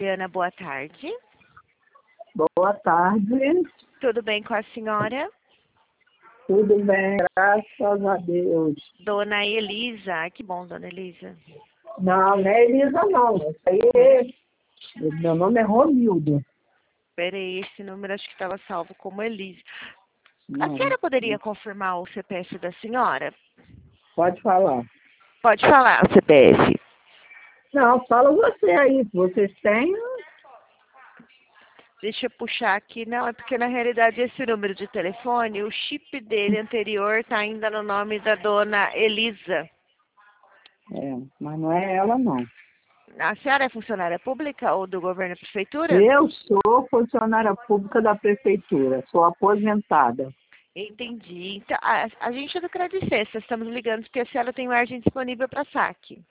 Juliana, boa tarde. Boa tarde, Tudo bem com a senhora? tudo bem, graças a Deus. Dona Elisa. Ai, que bom, Dona Elisa. Não, não é Elisa não, isso aí, meu nome é Romildo. Peraí, esse número acho que estava salvo como Elisa. A Não, senhora poderia confirmar o CPF da senhora? pode falar. Pode falar o CPF. Não, fala você aí, vocês têm? Deixa eu puxar aqui. Não, é porque na realidade esse número de telefone, o chip dele anterior está ainda no nome da Dona Elisa. Mas não é ela não. A senhora é funcionária pública ou do governo da prefeitura? Eu sou funcionária pública da prefeitura, sou aposentada. Entendi. Então, a gente é do Credicessa, estamos ligando porque a senhora tem margem disponível para saque.